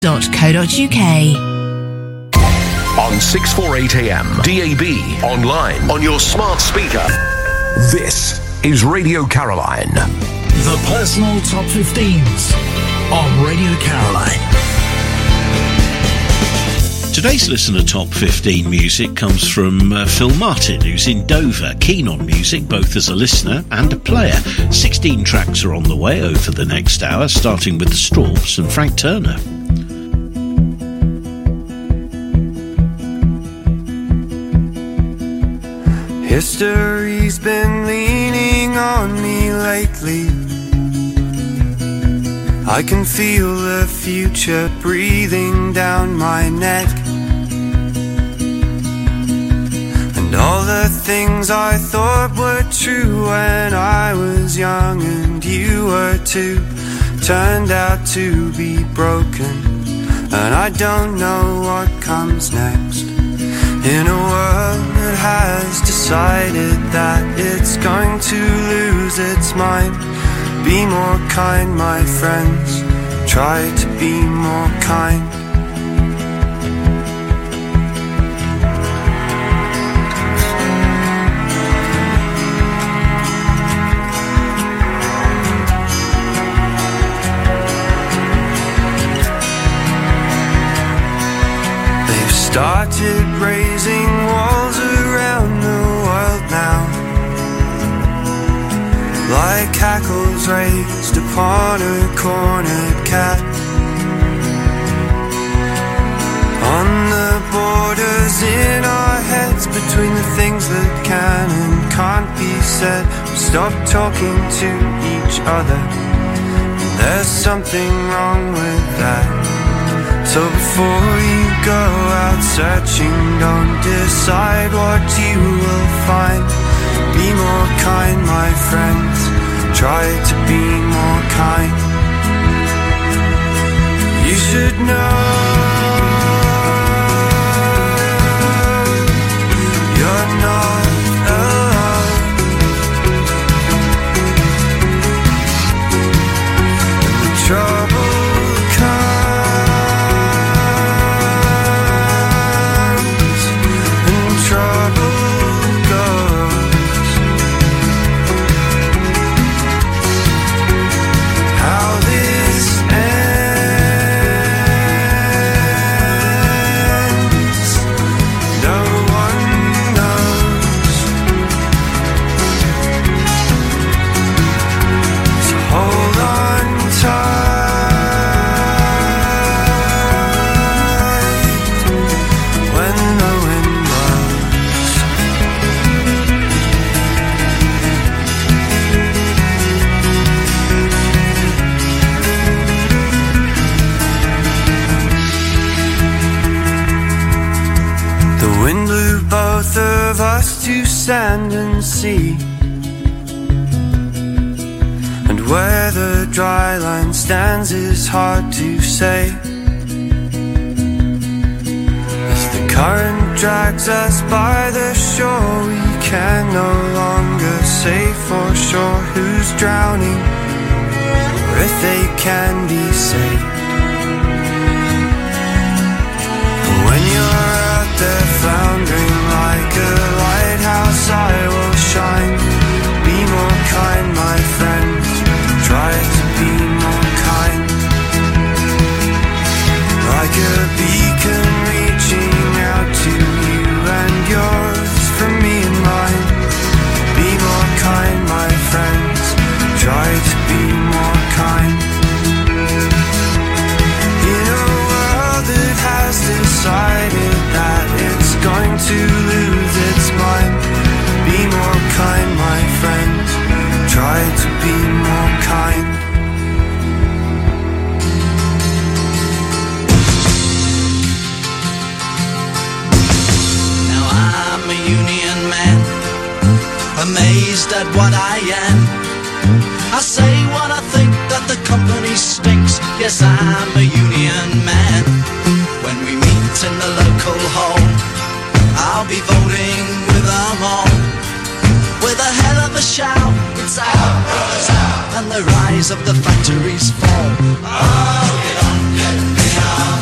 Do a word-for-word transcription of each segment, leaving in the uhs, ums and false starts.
dot co dot uk. On six forty-eight A M, D A B, online, on your smart speaker. This is Radio Caroline. The personal top fifteens on Radio Caroline. Today's listener top fifteen music comes from uh, Phil Martin, who's in Dover, keen on music both as a listener and a player. sixteen tracks are on the way over the next hour, starting with the Strawbs and Frank Turner. History's been leaning on me lately. I can feel the future breathing down my neck. And all the things I thought were true when I was young and you were too, turned out to be broken. And I don't know what comes next. In a world that has decided that it's going to lose its mind, be more kind, my friends. Try to be more kind. They've started raising walls around the world now, like hackles raised upon a cornered cat. On the borders in our heads, between the things that can and can't be said, we stop talking to each other. There's something wrong with that. So before you go out searching, don't decide what you will find. Be more kind, my friends. Try to be more kind. You should know you're not alone. And the trouble comes and trouble goes. How this ends, no one knows. So hold on tight when the wind blows. The wind blew both of us to sand and sea, and where the dry line stands is hard to say. As the current drags us by the shore, we can no longer say for sure who's drowning or if they can be saved. But when you're out there floundering like a lighthouse, I will shine. Be more kind, my friends. Try to be more kind. Like a beacon reaching out to you and yours, from me and mine. Be more kind, my friends. Try to be more kind. In a world that has decided that it's going to lose its mind, be more kind, my friends. Try to be more kind. Now I'm a union man, amazed at what I am. I say what I think, that the company stinks. Yes, I'm a union man. When we meet in the local hall, I'll be voting with them all. With a hell of a shout, it's out, brothers out, and the rise of the factories fall. Oh, get on, get me on.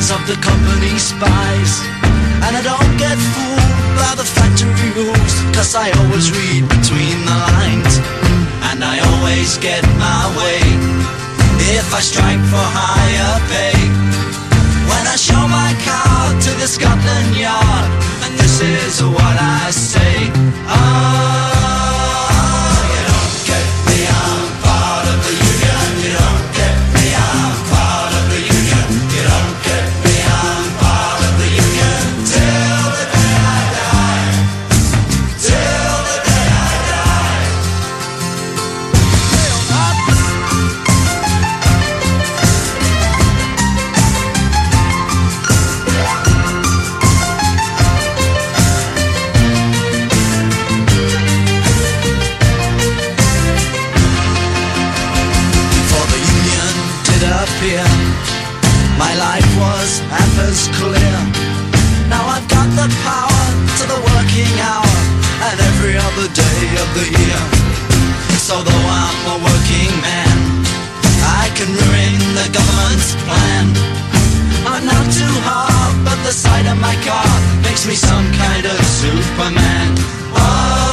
lies of the company spies. And I don't get fooled by the factory rules, 'cause I always read between the lines. And I always get my way if I strike for higher pay. When I show my card to the Scotland Yard, and this is what I say: oh, you don't get me, I'm part of the union. You don't get me, I'm part of the union. You don't get me, I'm part of the union. Till the day I die. Till the day I die. My life was half as clear. Now I've got the power to the working hour and every other day of the year. So though I'm a working man, I can ruin the government's plan. I'm not too hard, but the sight of my car makes me some kind of Superman. Oh,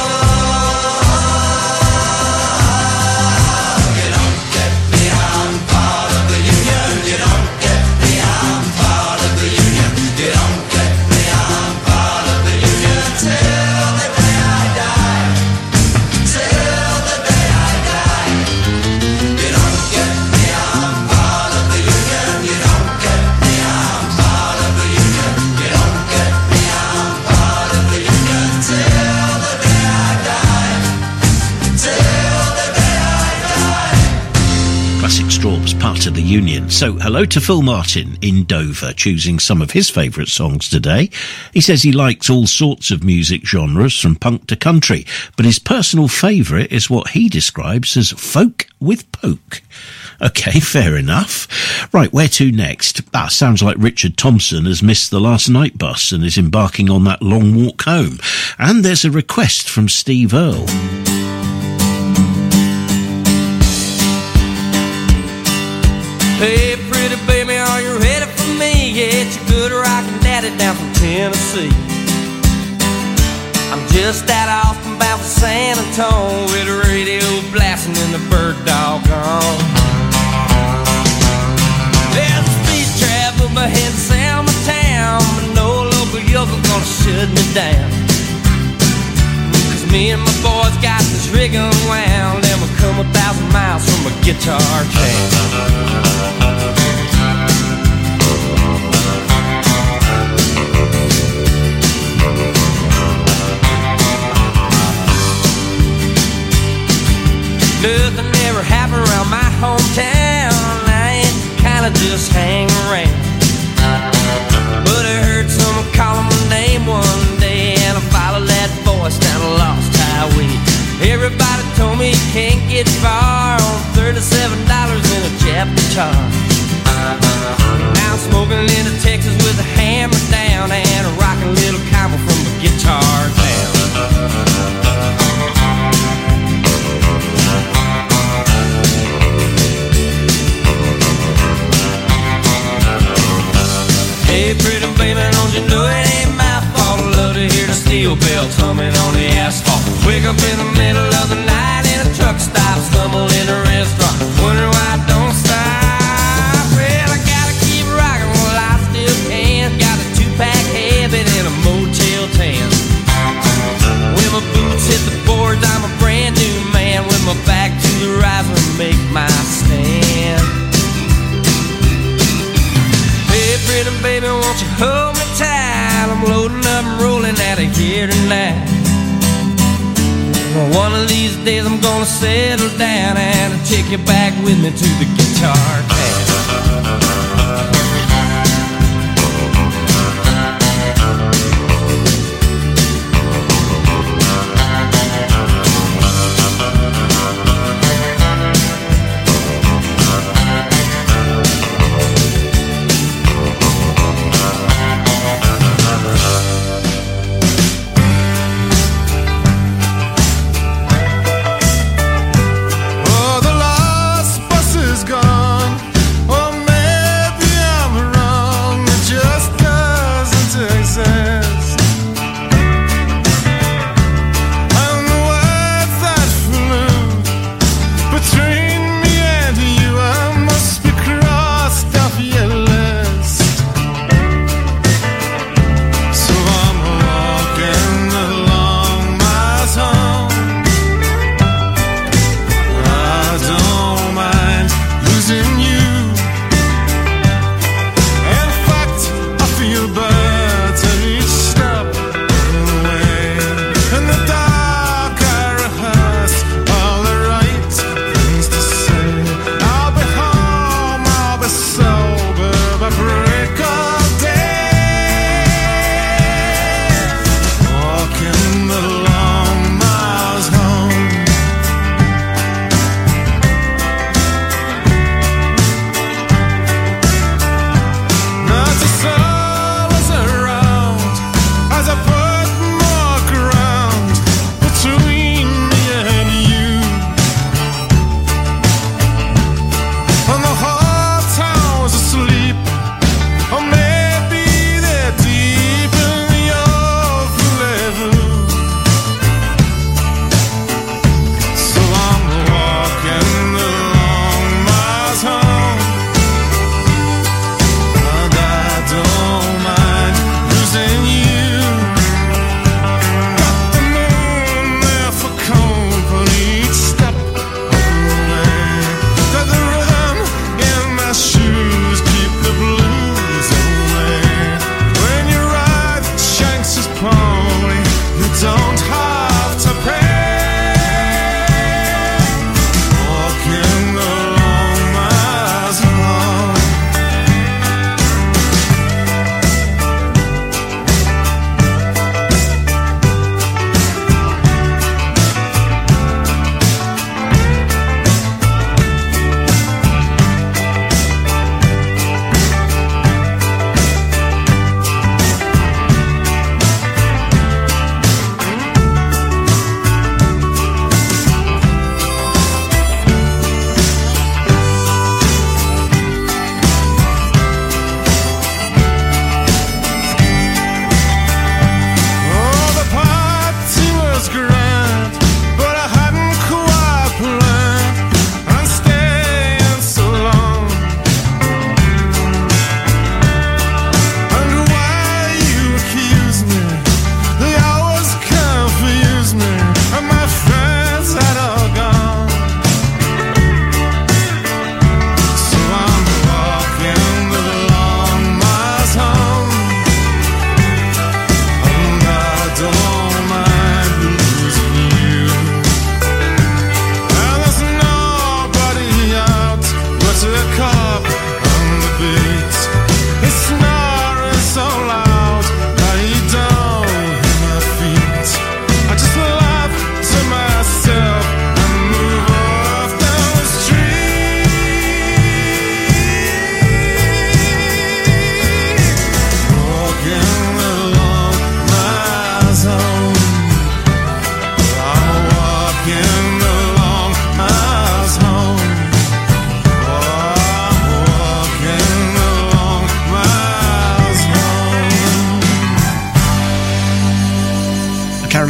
part of the union. So hello to Phil Martin in Dover, choosing some of his favourite songs today. He says he likes all sorts of music genres from punk to country, but his personal favourite is what he describes as folk with poke. Okay, fair enough. Right, where to next? Ah, sounds like Richard Thompson has missed the last night bus and is embarking on that long walk home. And there's a request from Steve Earle. Hey, pretty baby, are you ready for me? Yeah, it's your good rockin' daddy down from Tennessee. I'm just that Austin bound for San Antonio, with the radio blasting and the bird dog on. There's a speed trap up ahead of Selma Town, but no local yokel gonna shut me down. Cause me and my boys got this rig unwound, and we come a thousand miles from a guitar jam. Nothing ever happened around my hometown. I ain't kinda just hang around. But I heard someone calling my name one day, and I followed that voice down a lost highway. Everybody told me you can't get far on thirty-seven dollars in a Jap guitar. Now I'm smoking into Texas with a hammer down and a rockin' little cowboy from a guitar town. Hey, pretty baby, don't you know it ain't my fault? I love to hear the steel bells humming on the asphalt. Wake up in the middle of the night in a truck stop, stumble in a restaurant, wonder why I don't stop. Well, I gotta keep rocking while I still can. Got a two-pack habit and a Motel ten. When my boots hit the boards, I'm a brand new man. With my back to the riser, make my stand. Hey, pretty baby, won't you hold me tight? I'm loading up and rolling out of here tonight. One of these days I'm gonna settle down and I'll take you back with me to the guitar town.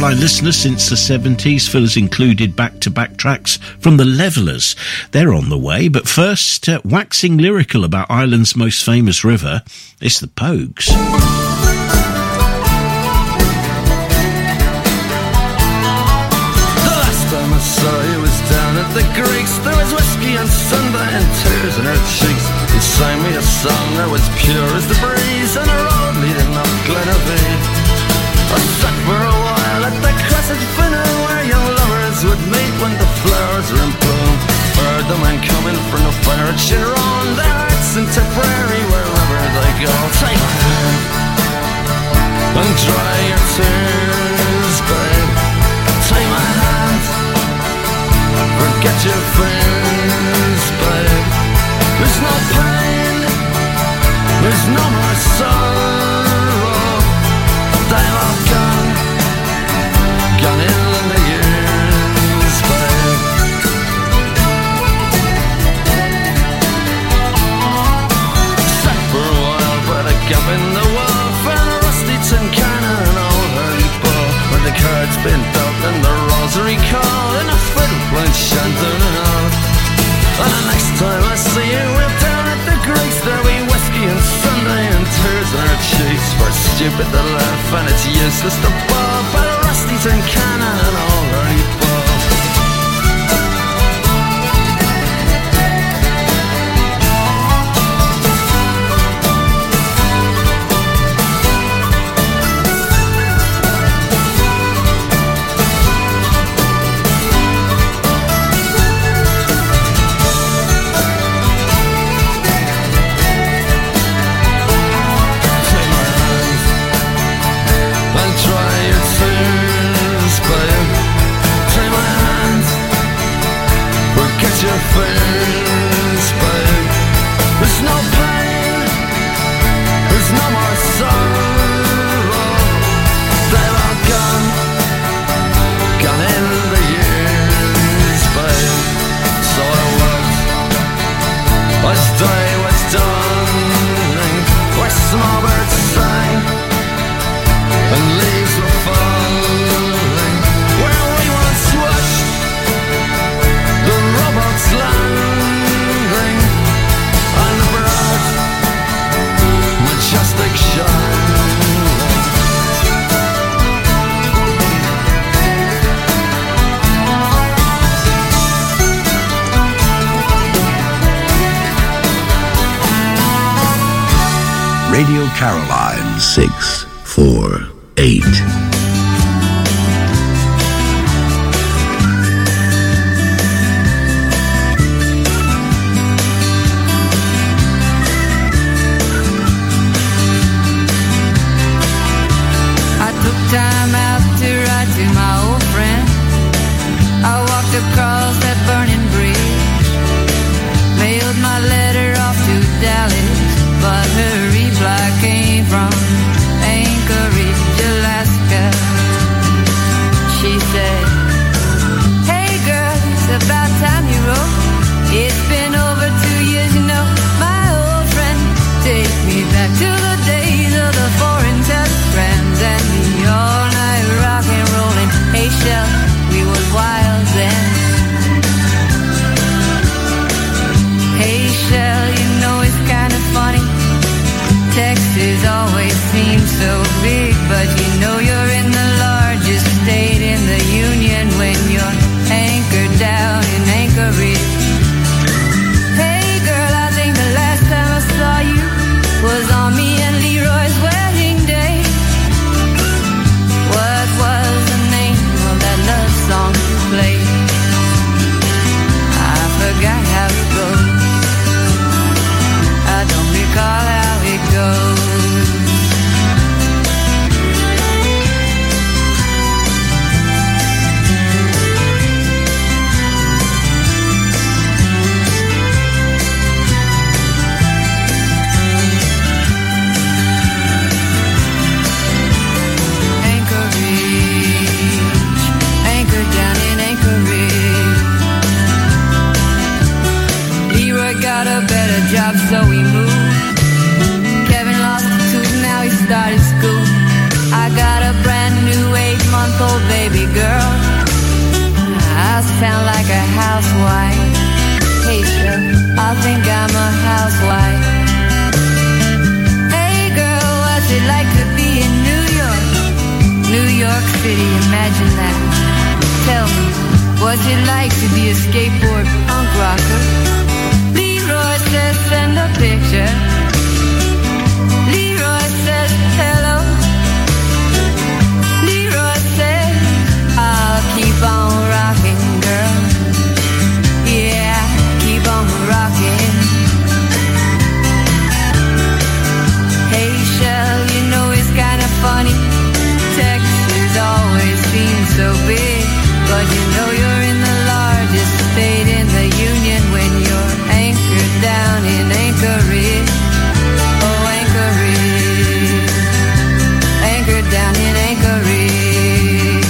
Caroline listener since the seventies. Phil has included back-to-back tracks from the Levellers. They're on the way, but first, uh, waxing lyrical about Ireland's most famous river, it's the Pogues. The last time I saw you was down at the Greeks. There was whiskey and Sunday and tears in her cheeks. You sang me a song that was pure as the breeze on a road leading up Glenavee. I sat for a while at the Crescent Finner where young lovers would meet when the flowers are in bloom. Heard the men coming from the fire at Chiron, their hearts in Tipperary wherever they go. Take my hand and dry your tears, babe. Take my hand, forget your fears, babe. There's no pain, there's no more sorrow. They've all gone, gone in the years, babe. Sat for a while by the gap in the wall, found a rusty tin can and an old hurdy ball, where the cards been dealt and the rosary called, and a fiddle playing chanting and all. And the next time I see you, we're down at the Greeks. There'll be whiskey and Sunday and tears in our cheeks. We're stupid to laugh and it's useless to bawl, but a rusty tin can and an old hurdy ball. Radio Caroline six four eight. Time out to write to my old friend. I walked across that burning bridge, mailed my letter off to Dallas, but her reply came from Anchorage, Alaska. She said, hey girl, it's about time you wrote. It's been over two years, you know, my old friend. Take me back to the days of the foreign telegrams and the all-night rock and rollin'. Hey, Shell, we was wild then. Hey, Shell, you know it's kind of funny. Texas always seems so big, but you know you're in the largest state in the union when you're anchored down in Anchorage. housewife. Hey, Shell, I think I'm a housewife. Hey, girl, what's it like to be in New York? New York City, imagine that. Tell me, what's it like to be a skateboard punk rocker? Leroy says send a picture. Leroy says hello. Leroy says I'll keep on rocking, girl. Yeah, keep on rocking. Hey, Shell, you know it's kind of funny. Texas always seems so big, but you know you're in the largest state in the union when you're anchored down in Anchorage. Oh, Anchorage. Anchored down in Anchorage.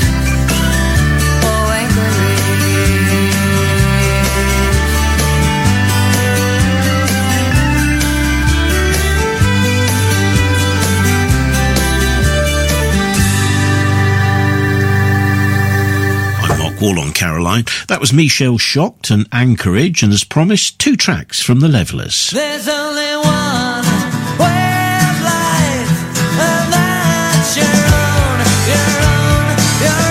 Oh, Anchorage. All on Caroline. That was Michelle Shocked and Anchorage, and as promised, two tracks from the Levellers. There's only one way of life, and that's your own, your own, your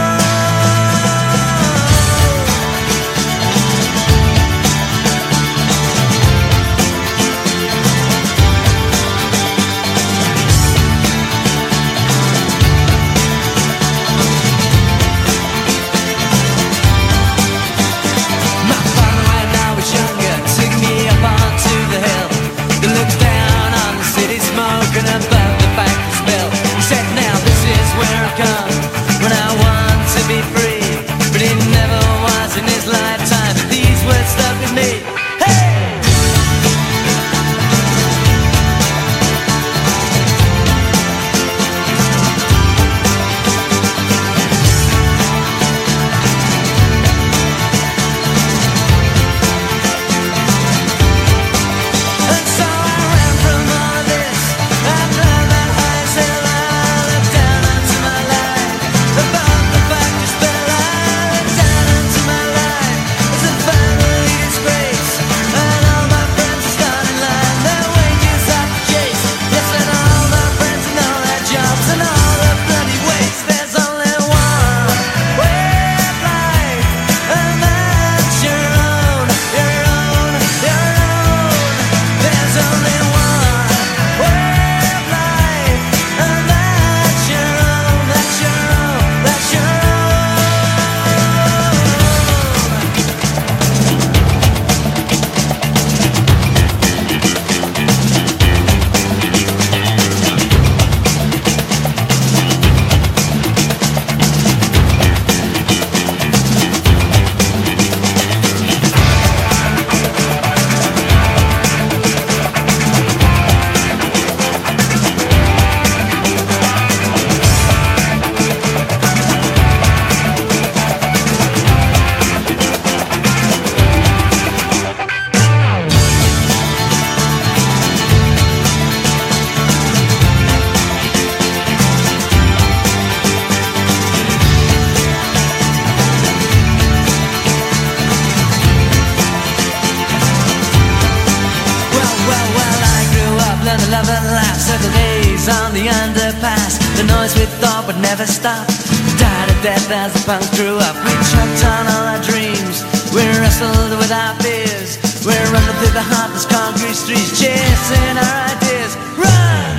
never stop. Died a death as the punk grew up. We chucked on all our dreams. We wrestled with our fears. We're running through the heartless concrete streets, chasing our ideas. Run!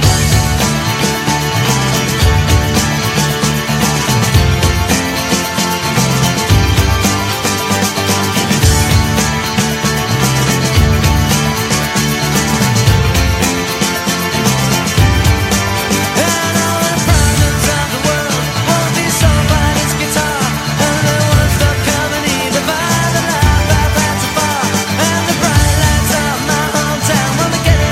Gonna get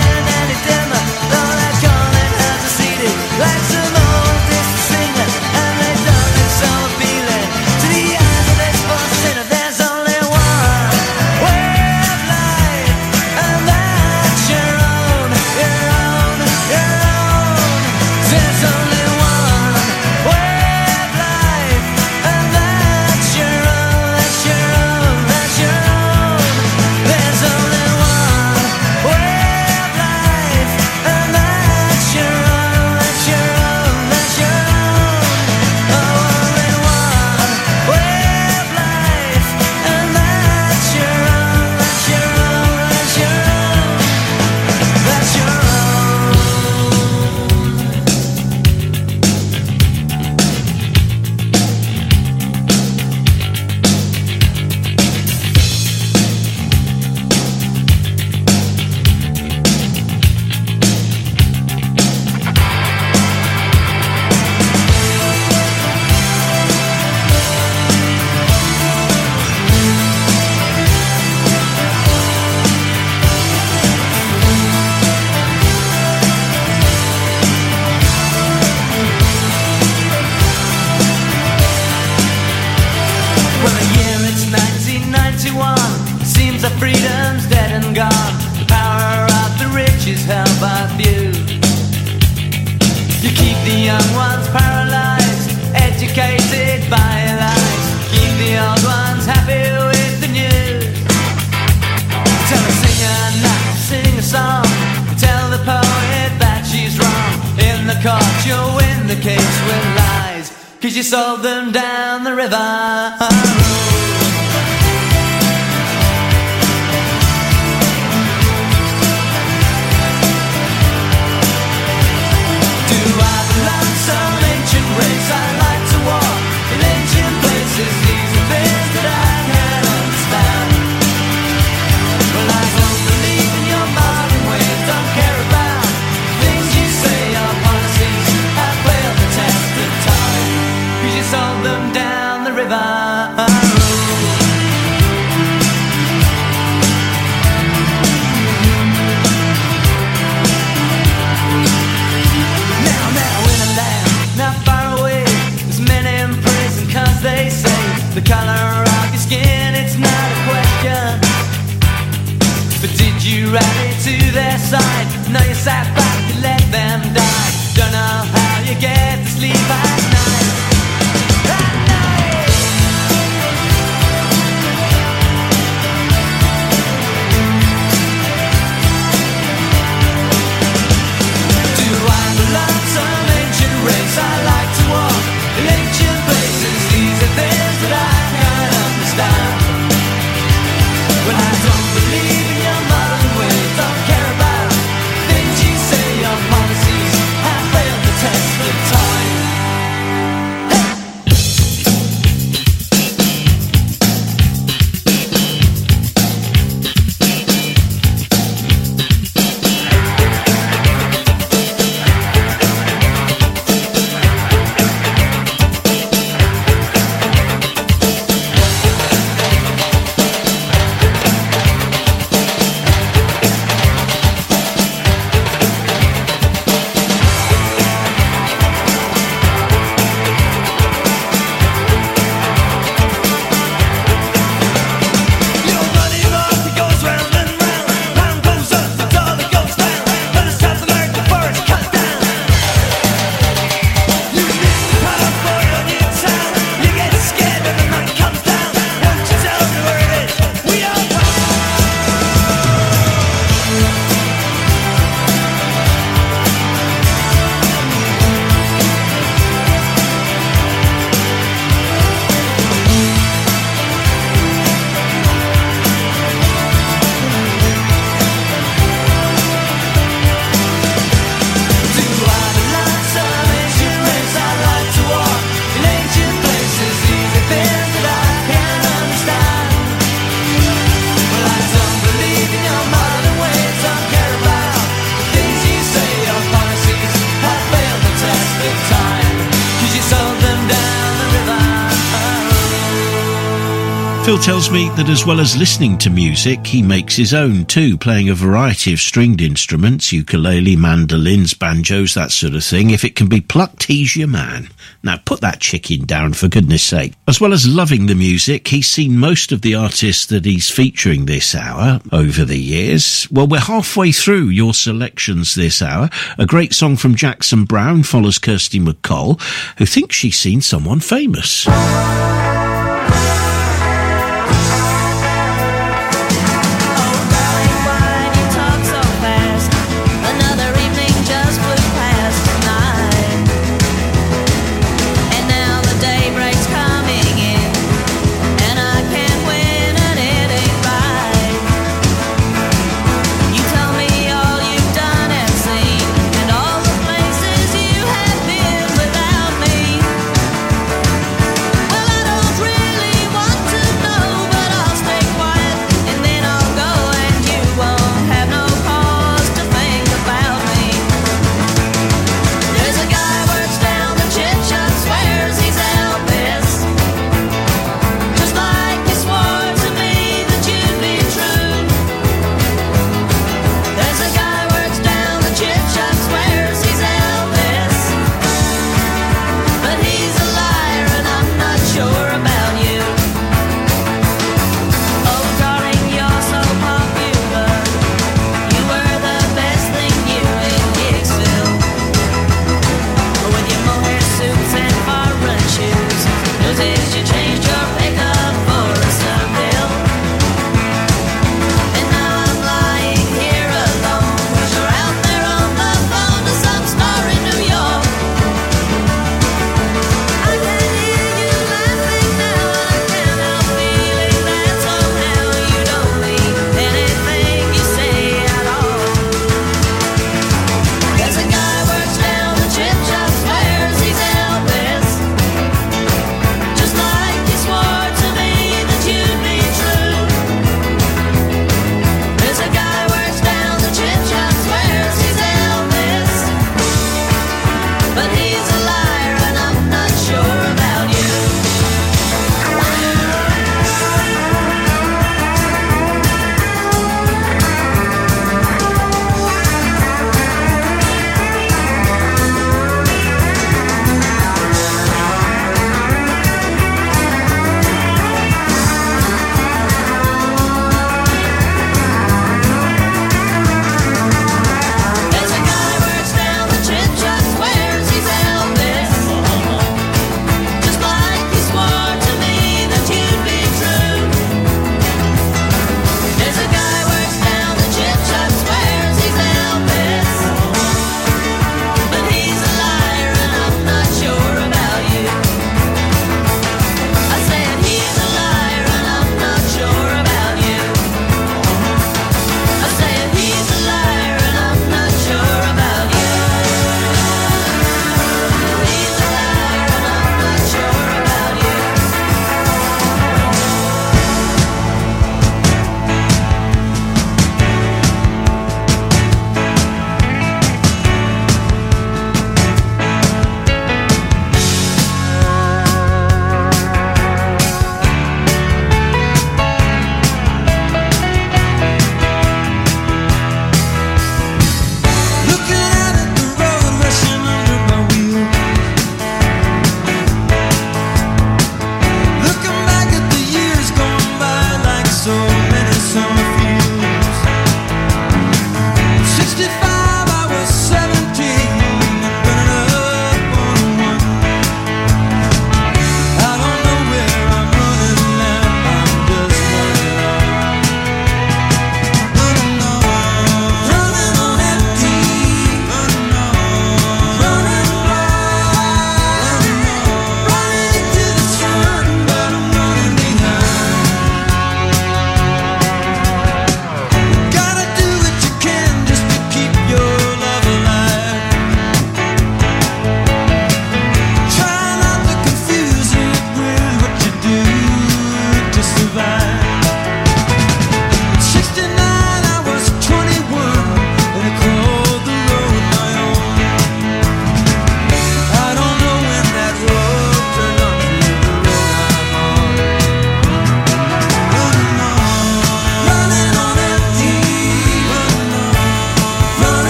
dreams of freedom's dead and gone. The power of the rich is held by few. You keep the young ones paralyzed, educated by lies. Keep the old ones happy with the news. Tell a singer not to sing a song. Tell the poet that she's wrong. In the court you'll win the case with lies, 'cause you sold them down the river. Some ancient race I like to walk in ancient places. These are things that I can't understand. Well, I don't believe in your modern ways. Don't care about things you say. Your policies have failed the test of time, 'cause you sold them down the river. They say the color of your skin, it's not a question. But did you rally to their side? No, you sat back and let them die. Don't know how you get to sleep at night. At night. Do I belong to some ancient race? I like to walk in ancient places. Things that I can't understand. Well, I don't believe in your modern ways. Don't care about things you say. Your policies have failed the test of time. Phil tells me that as well as listening to music, he makes his own too, playing a variety of stringed instruments, ukulele, mandolins, banjos, that sort of thing. If it can be plucked, he's your man. Now put that chicken down, for goodness sake. As well as loving the music, he's seen most of the artists that he's featuring this hour over the years. Well, we're halfway through your selections this hour. A great song from Jackson Browne follows Kirsty MacColl, who thinks she's seen someone famous. Well, I don't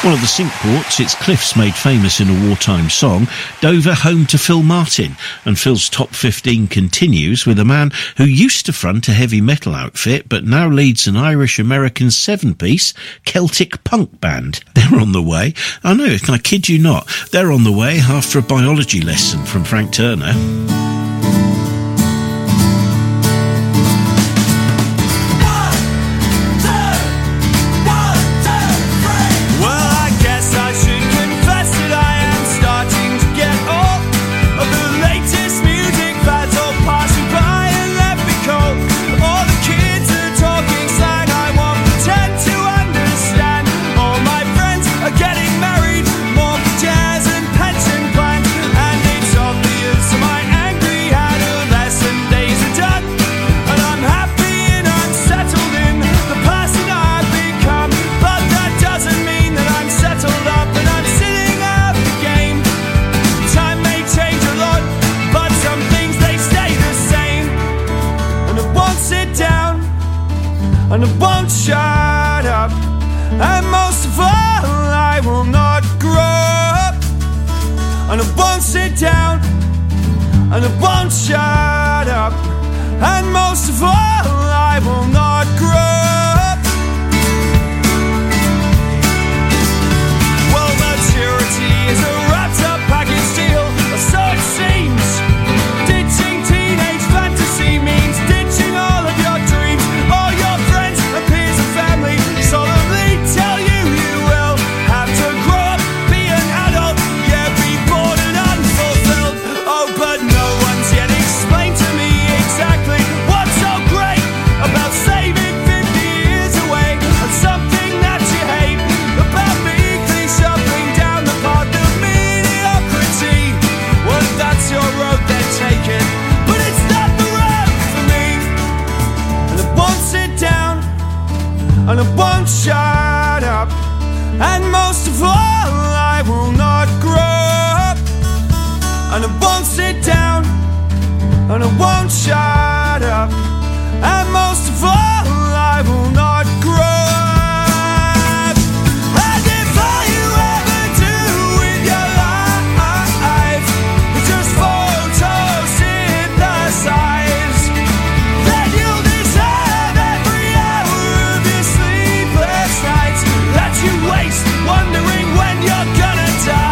One of the sync ports, it's Cliff's made famous in a wartime song, Dover home to Phil Martin. And Phil's Top fifteen continues with a man who used to front a heavy metal outfit but now leads an Irish-American seven-piece Celtic punk band. They're on the way. I know, I kid you not. They're on the way after a biology lesson from Frank Turner. And I won't shut up. And most of all, I will not grow up. And I won't sit down. And I won't shut up. And most of all, I will not grow up. Well, maturity is a wrapped up package deal, or so it seems. Ditching teenage fantasy means ditching all of your dreams. All your friends and peers and family solemnly tell you you will have to grow up, be an adult, yeah, be born and unfulfilled. Oh, but no one's yet explained to me exactly what's so great about saving fifty years away, and something that you hate about meekly shuffling down the path of mediocrity. Well, if that's your road, then take it, but it's not the road for me. And I won't sit down, and I won't shut up, and most of all, I will not grow up. And I won't sit down, and I won't shut up, and most of all, I will not grow up. And if all you ever do with your life is just photosynthesize, then you'll deserve every hour of your sleepless nights that you waste wondering when you're gonna die.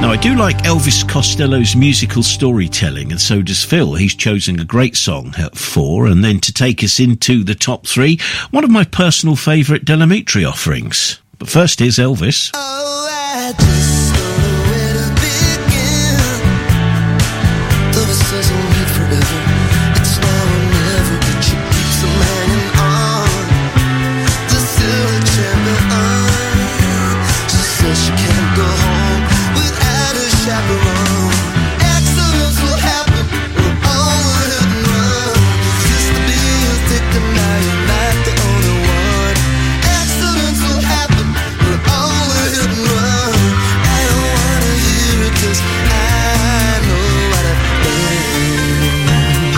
Now, I do like Elvis Costello's musical storytelling, and so does Phil. He's chosen a great song at four, and then to take us into the top three, one of my personal favourite Del Amitri offerings. But first, here's Elvis. Oh, I just don't know where to begin. Though it doesn't live forever, it's now or never, but she keeps them hanging on. The silver champion, she says she can't go home without a chaperone. Accidents will happen, we're all a hit and run. You used to be a victim, now you're not the only one. Accidents will happen, we're all a hit and run. I don't wanna hear it, 'cause I know what I've done.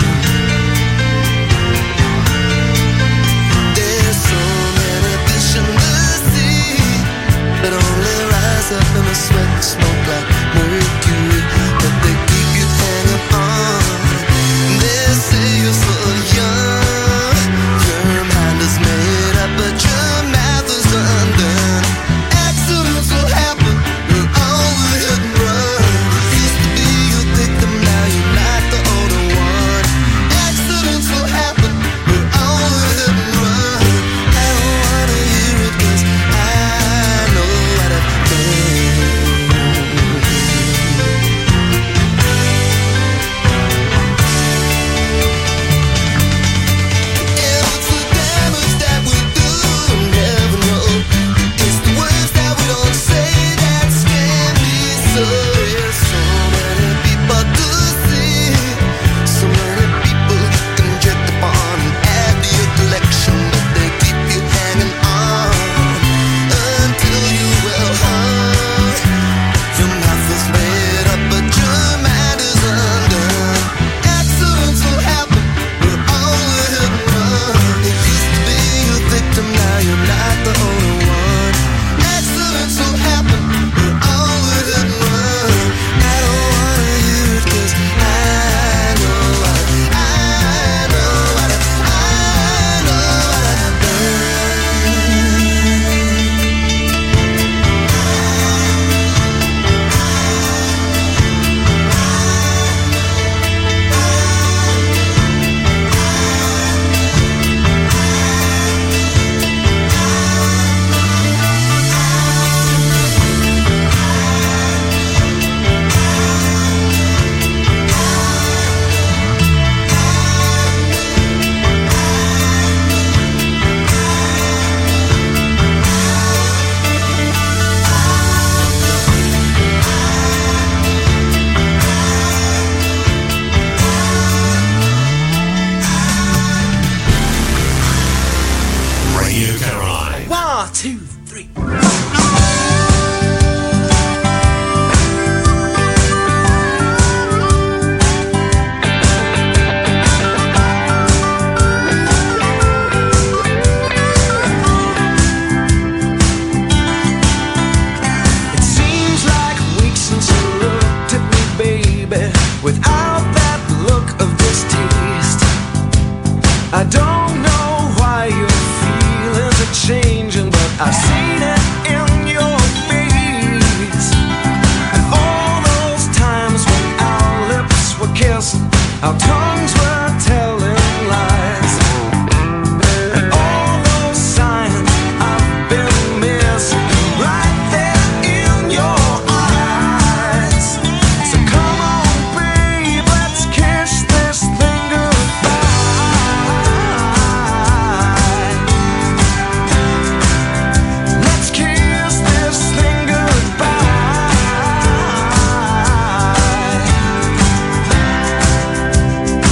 There's so many fish in the sea that only rise up in the sweat and smoke like mercury, but they keep you hanging on. They say you're so young, your mind is made up, but your math is undone. Accidents will happen, you're all a hit and run. You used to be a victim, now you're not the only one. Accidents will happen, you're all a hit and run. I don't wanna hear it, 'cause I know what I've done. And it's the damage that we do and never know. It's the words that we don't say that scare me so. There's so many people to see, so many people you can get upon and add to your collection, but they keep you hanging on until you well hung. Your mouth is made up, but your mind is undone. Accidents will happen, we're all a hit and run. It used to be a victim, now you're not the only one. Accidents will happen, we're all a hit and run. I don't wanna hear it, 'cause I know what I know what I know what I've done. Radio Caroline. One, two, three. It seems like weeks since you looked at me, baby, without that look of distaste. I don't know why your feelings are changing, but I've seen it in your face. And all those times when our lips were kissing, our tongues were telling lies. And all those signs I've been missing, right there in your eyes. So come on, babe, let's kiss this thing goodbye. Let's kiss this thing goodbye.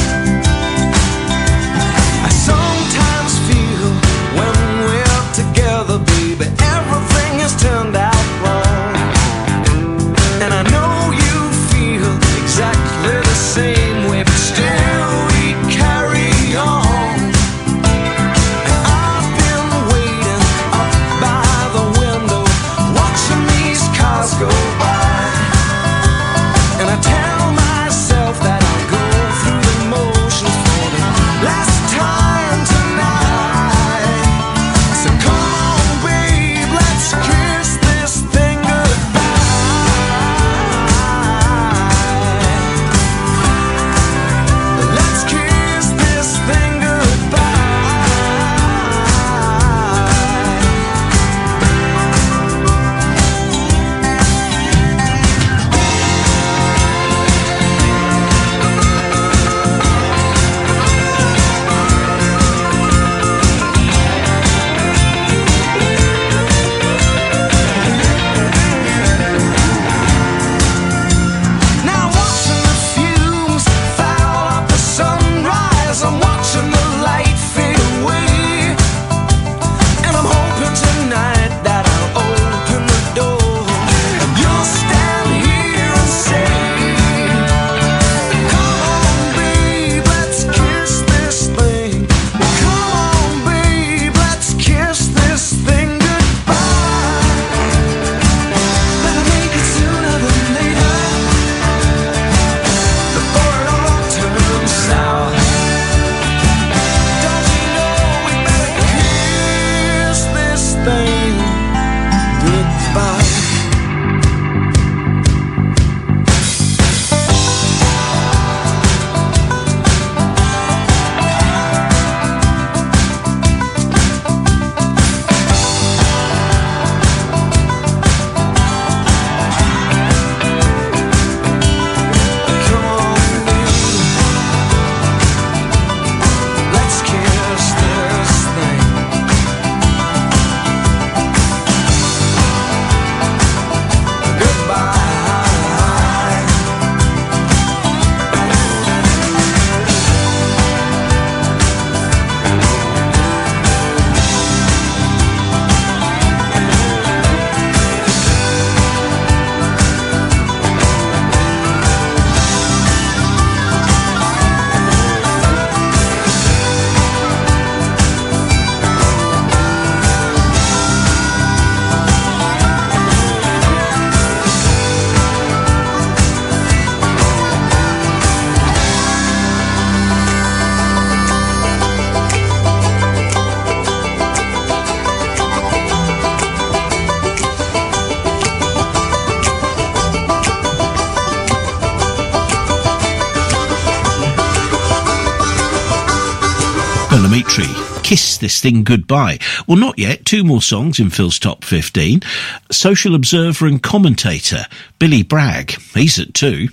Dmitri, Kiss This Thing Goodbye. Well, not yet. Two more songs in Phil's Top fifteen. Social observer and commentator Billy Bragg. He's at two.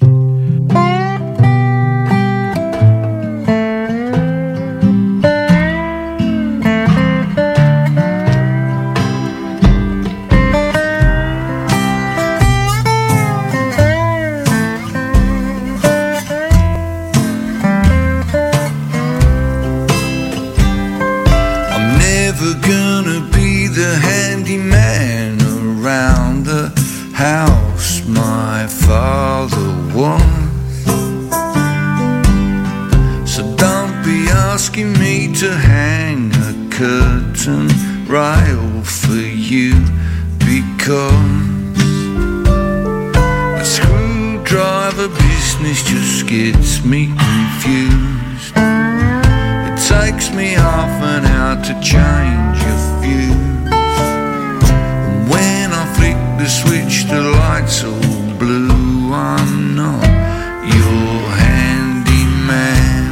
House my father was. So don't be asking me to hang a curtain rail for you, because the screwdriver business just gets me confused. It takes me half an hour to change a fuse, and when I flick the switch, the lights all blue. I'm not your handyman.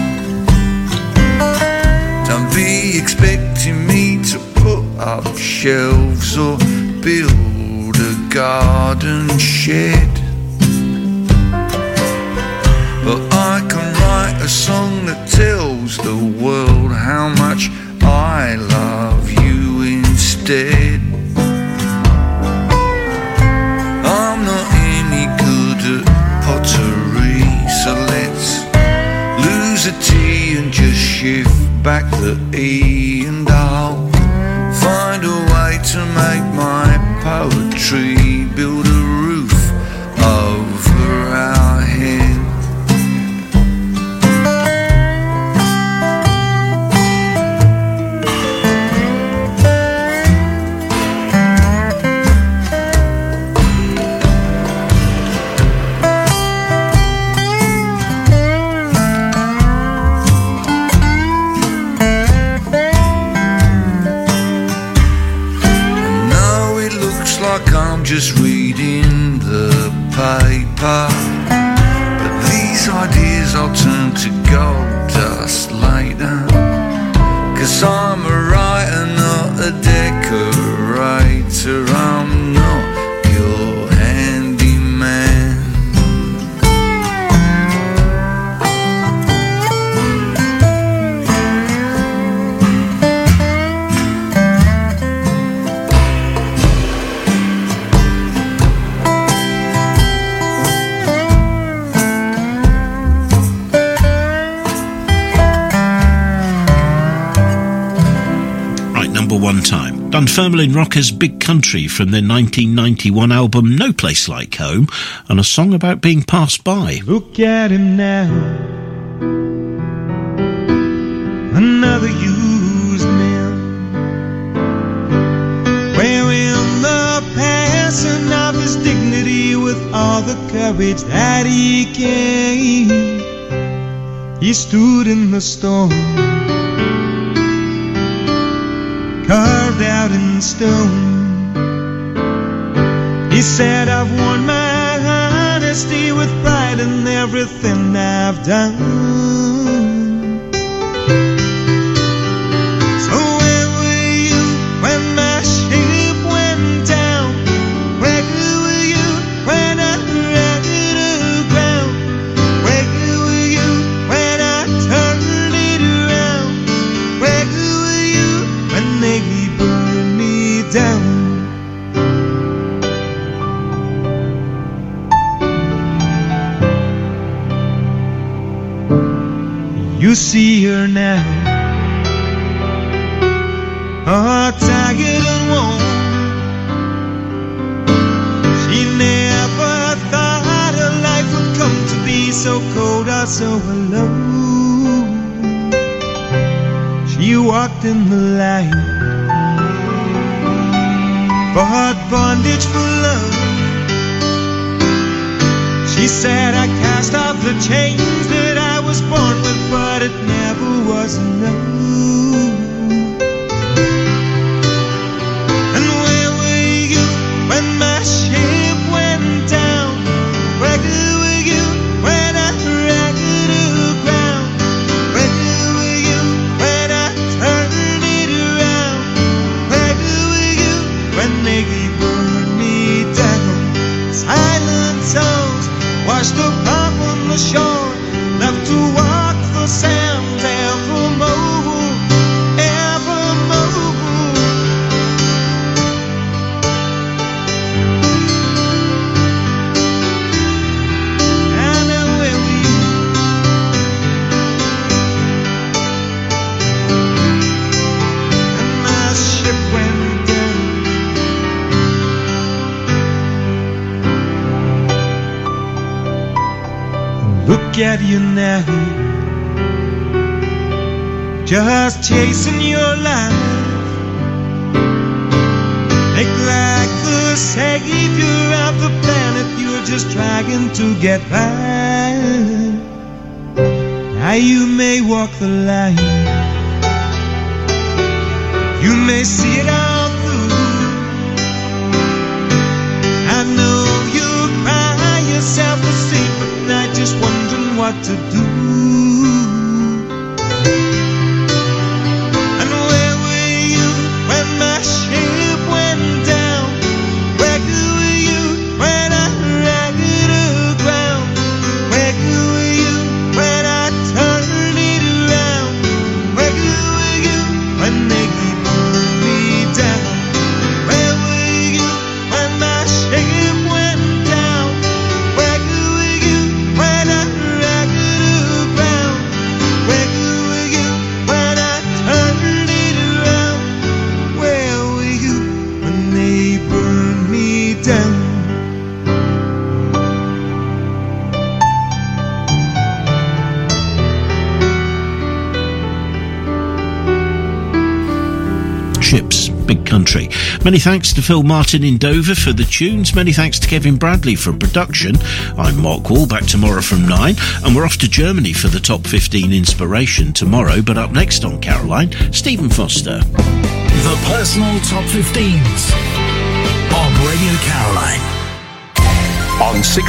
Don't be expecting me to put up shelves or build a garden shed, but I can write a song that tells the world how much I love you instead. I'm not any good at pottery, so let's lose a T and just shift back the E, and I'll find a way to make my poetry build a roof over our head. I'm just reading the paper, but these ideas I'll turn to gold dust later, 'cause I'm a writer, not a decorator. I'm not your handyman. One time. Dunfermline Rockers' Big Country from their nineteen ninety-one album No Place Like Home, and a song about being passed by. Look at him now, another used man, wearing the passing of his dignity with all the courage that he gained. He stood in the storm, carved out in stone. He said, I've worn my honesty with pride in everything I've done. So where were you when my ship went down? Where were you when I ran aground? Where were you when I turned it around? Where were you when they burned me down? You see her now, oh, tired and worn. She never thought her life would come to be so cold or so alone. She walked in the light, fought bondage for love. She said, I cast off the chains that I was born with, but it never was enough. And where were you when my ship went down? Where were you when I ran aground? Where were you when I washed up on the shore, left to walk the sands evermore, evermore. And then where were you? And my ship went down. Look at you now, just chasing your life, act like the savior of the planet. You're just trying to get by. Now you may walk the line, you may see it all through. I know you cry yourself to sleep at night, just wondering what to do. And where were you when my ship went down? Where were you when I ragged aground? Where were you when I turned it around? Where were you when they burned me down? Where were you when my ship went down? Where were you when I ragged aground? Where were you when I turned it around? Where were you when they burned me down? Ships, big country. Many thanks to Phil Martin in Dover for the tunes. Many thanks to Kevin Bradley for production. I'm Mark Wall, back tomorrow from nine, and we're off to Germany for the Top fifteen Inspiration tomorrow. But up next on Caroline, Stephen Foster. The personal Top fifteens on Radio Caroline. On six